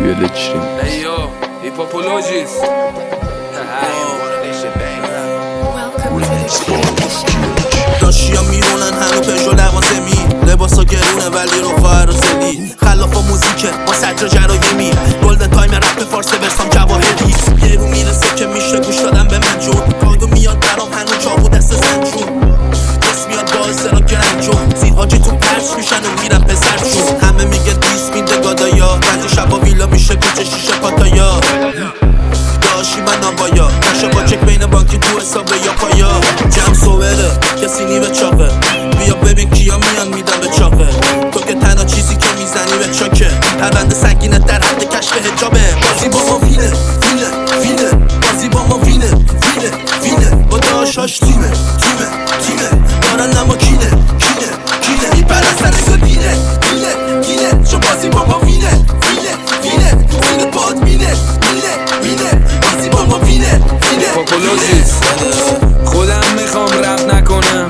Village Hey yo, Hippopologist. داشتیا میرونن هنو پژو لوازمی لباسا گرونه ولی رو خواهر و زلی خلاف و موزیکه با سجا جرایمی گلدن تایم رپ فارس ورسام جواهری یه رو میرسه که میشه گوش دادن به من جون کاغو میاد برام هنو چاقو دست زنجون دست میاد باعث را گرنجون زیر حاجی تو پرش میشن و میرن پسرشون همه میگه دیس میده گادایا بعضی شبا ویلا میشه کوچه شیشه پاتایا داشی من نابایا نشه با چک بین بانکی تو حساب یا پایا جمع صوبره کسی نیمه چاقه بیا ببین کیا میان میدن به چاقه تو که تنها چیزی که میزنی به چاکه پرونده سنگینه در حد کشف حجابه بازی با ما وینه وینه وینه بازی با ما وینه وینه وینه با داشاش تیمه تیمه تیمه دارن نما کینه کینه کینه میپر از سرگا دینه دینه دینه چون بازی با ما وینه وینه وینه وینه باد وینه وینه وینه بازی با ما وینه وینه Hippopologist. خودم میخوام رپ نکنم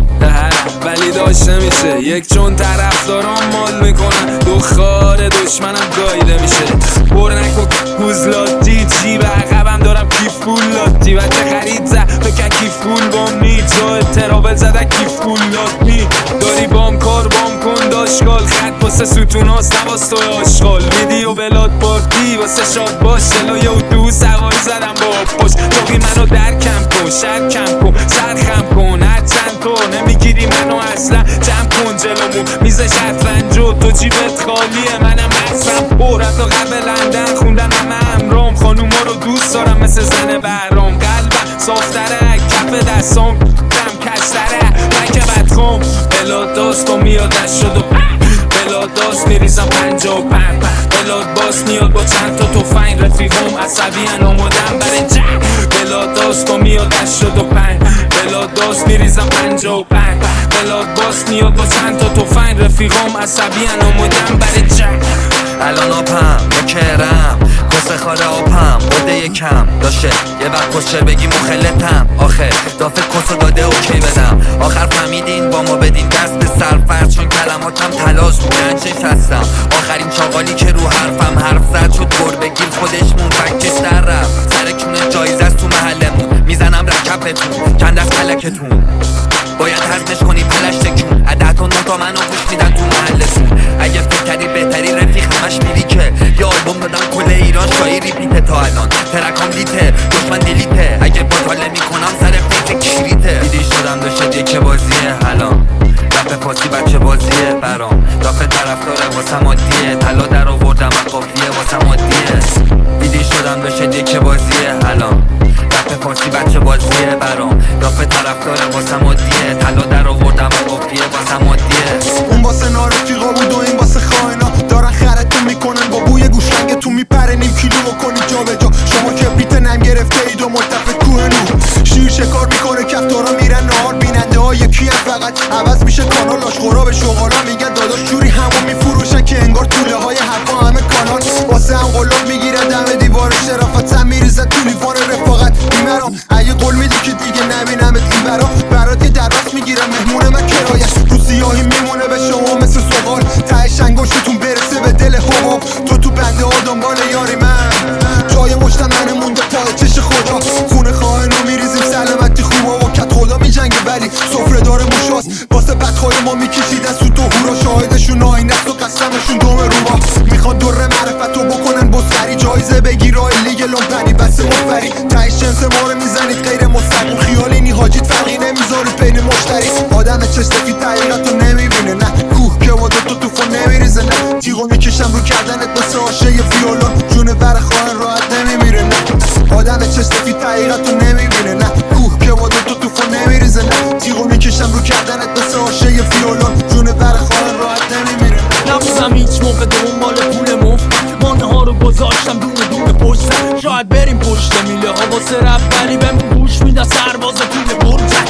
ولی داشته میشه یک چون طرف دارم مال میکنم دخار دشمنم گایده میشه بر نکن گوزلاتی چی به عقبم دارم کیف پول لاتی بچه خرید زد بکن کیف پول بام نی جا ترابل زدن کیف پول لاتی داری بام کار بام کن داشگال خط واسه ستون هاست نواز توی آشغال ویدیو بلاد پارتی واسه شاد باش جلو یه دو سواری زدم با پشت توقی منو در کم کن شر کم کن سر خم کن هر چند تو نمیگیری منو اصلا جمع کن جلومون میز شطرنج و تو جیبت خالیه منم اصلا پر حتی قبل لندن خوندن همه امرام خانوما رو دوست دارم مثل زن برام قلبم صافتره کف دستام دم کشتره رنگ بدخوام بلاد داست با میادش شد و بلاد داست میریزم 55 بلاد باس میاد با چند تا توفنگ رفیقم عصبی ان آمادم برای جنگ بلاد داست با میادش شد و بلاد داست میریزم 55 بلاد باس میاد با چند تا توفنگ رفیقم عصبی ان آمادم برای جنگ الان آپم بکرم کسه خاره آپم بوده یکم داشته یه وقت کسچر بگی مخلتم آخه دافت کسو داده اوکی بدم آخر فهمیدین با ما بدین دست به سرفرد چون کلماتم تلاش رو گنجش هستم آخرین چاقالی که رو حرفم حرف زد شد گر بگیر خودش منفکش در رفت سر کونه جایزه است تو محلمون میزنم رکبتون چند از کلکتون باید هزمش کنی پلش تکون عدد و نوتا منو گوش میدن تو محلتون اگه فکر کردی بهتری رفیق همش میری که یه آلبوم دادم کل ایران شایی ریپیته تا الان ترکام لیته دشمن دیلیته اگه باطاله میکنم سر فیت کیریته دیدی شدم داشته که بازیه الان رپ فاسی بچه بازیه برام دافه طرفداره واسه مادیه طلا در آوردم قافیه واسه مادیه دیدی شدم داشته که بازیه الان رپ فارسی بچه بازیه برام دافه طرفداره واسه مادیه طلا در آوردم قافیه واسه مادیه اون واسه نارفیقا بود و این واسه خائنا دارن خرتون میکنن با بوی گوشنگ تو میپره نیم کیلو بکنی جا به جا شما کبریت نم گرفته اید و ملتفت کوه نو شیر شکار میکنه کفتارا میرن نهار بیننده ها یکی هم فقط عوض میشه کانال آشخورا به شغالا میگن داداش جوری همون میفروشن که انگار طوله های حرفا همه کانال واسه هم قلاب میگیرن دم دیوار شرافت هم میریزن تو لیوان رفاقت بیمرام اگه قول میدی که دیگه نبینمت این برات یه درست میگیرم مهمون من کرایش رو سیاهی میمونه به شما مثل سوال تهش انگشتتون برسه به دل حباب تو بنده ها دنبال یاری من جای مشتمنه مونده تا چش خدا خونه خواهنو میریزیم سلامتی خوبا و کت خدا میجنگه ولی سفره داره موشاست واسه بدخواه ما میکشیدن سو تو هورا شاهدشون آینه است و قسمشون دوم روبا میخوان دور معرفتو بکنن بسری جایزه بگیر رای لیگ لومپنی بس مفری تهش جنس ما رو میزنید غیر مستقیم خیالی نی حاجیت فرقی نمیذارید بین مشتری آدم چش سفید حقیقتو نمیبینه نه کوه که با تو توفو نمیریزه نه تیغو میکشم رو کردنت مثل آشه ویولون جون بر خواهن راحت نمیمیره نه آدم چش سفید حقیقتو نمیبینه نه کوه که با تو توفو نمیریزه نه تیغو میکشم رو کردنت مثل آشه ویولون جون بر خواهن راحت نمیمیره نبودم هیچ موقع دنبال پول مفت مانه ها رو گذاشتم دونه پشتم شاید بریم پشت میله ها واسه رفتنی بهم گوش میده سرباز پول برزک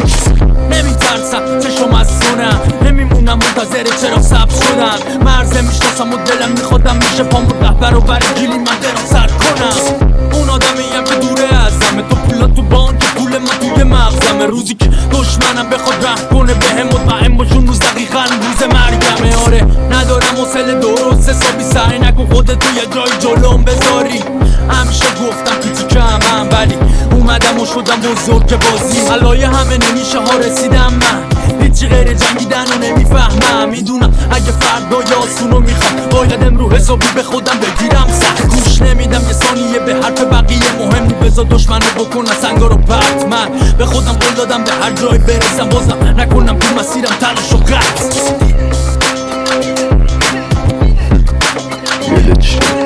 نمیترسم چشم از سونم نمیمونم منتظر چرا سبز شدم مرزه میشناسم و دلم میخوادم میشه پام رو رهبر و برای گیلی من درم سر کنم اون آدمیم که دوره ازمه تو پولا تو بانک پول من توی مغزمه روزی که دشمنم بخواد رحم کنه بهم مطمئن باشون روز دقیقا روز مرگمه آره ندارم حوصله درست حسابی سعی نکن خودتو یه جای جلوم بذاری. همیشه گفتم پیچیکه همم ولی اومدم و شدم بزرگ بازی. علایه همه نمیشه ها رسیدم من، هیچی غیر جنگیدن و نمیفهمم. میدونم اگه فردا یاسونو میخوام باید امرو حسابی به خودم بگیرم سخت. گوش نمیدم یه ثانیه به حرف بقیه، مهم نی بذار دشمنو بکنن سنگا رو پرت. من به خودم قول دادم به هر جای برسم بازم نکنم تو مسیرم تلاش و قطع.